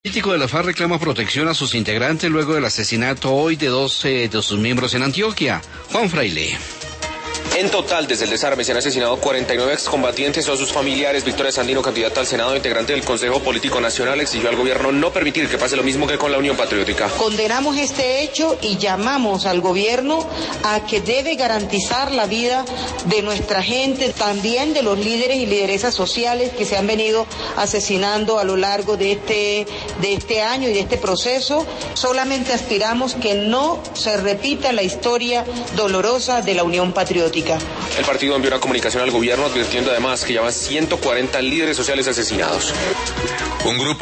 El político de la FARC reclama protección a sus integrantes luego del asesinato hoy de 12 de sus miembros en Antioquia. Juan Fraile. En total, desde el desarme se han asesinado 49 excombatientes o sus familiares. Victoria Sandino, candidata al Senado, integrante del Consejo Político Nacional, exigió al gobierno no permitir que pase lo mismo que con la Unión Patriótica. Condenamos este hecho y llamamos al gobierno a que debe garantizar la vida de nuestra gente, también de los líderes y lideresas sociales que se han venido asesinando a lo largo de este año y de este proceso. Solamente aspiramos que no se repita la historia dolorosa de la Unión Patriótica. El partido envió una comunicación al gobierno advirtiendo además que ya van 140 líderes sociales asesinados. Un grupo